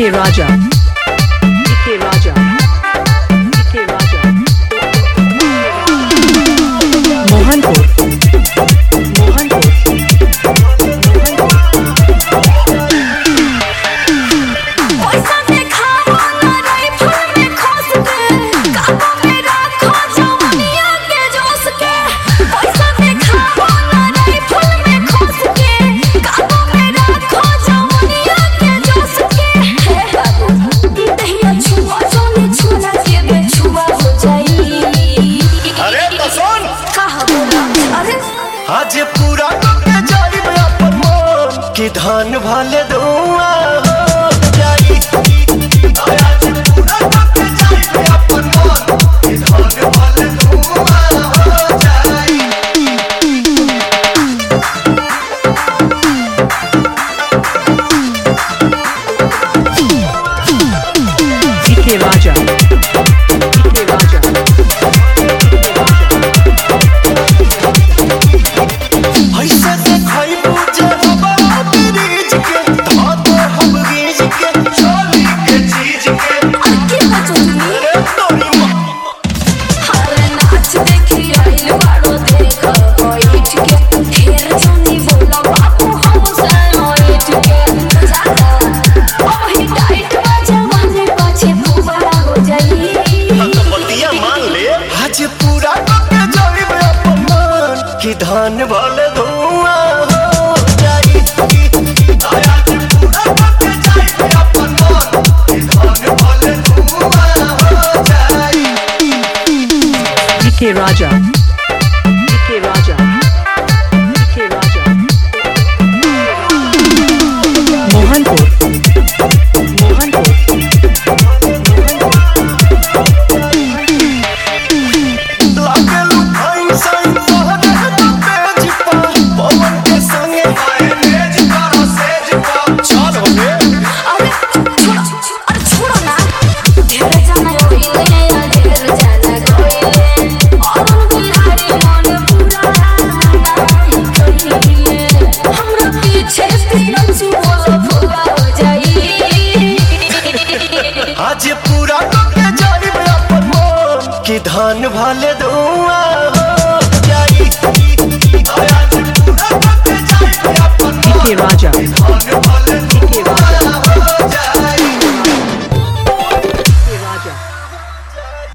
DK Raja, DK Raja, DK Raja, Mohanpur, Mohanpur, आज पूरा करके जाई अपन मन कि धान भाले धुआ हो जाई। आज पूरा करके जाई अपन मन कि धान भाले धुआ हो जाई। DK Raja, DK Raja. आज पूरा करके जाई अपन मन कि धान भाले धुआ हो जाई। आज पूरा करके जाई अपन मन कि धान भाले धुआ हो जाई। DK Raja, DK Raja, DK Raja, Mohanpur, Mohanpur. आज पूरा करके जाई अपन मन कि धान भाले धुआ हो जाई। आज पूरा करके जाई अपन मन DK Raja. कि धान भाले